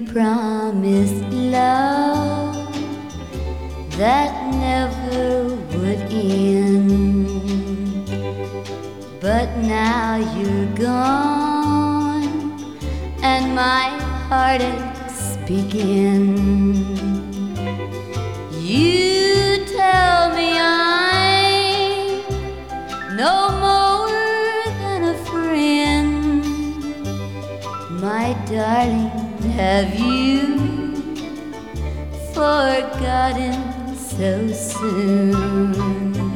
promised love that never would end. But now you're gone and my heartaches begin. You tell me I'm no more than a friend. My darling, have you forgotten so soon?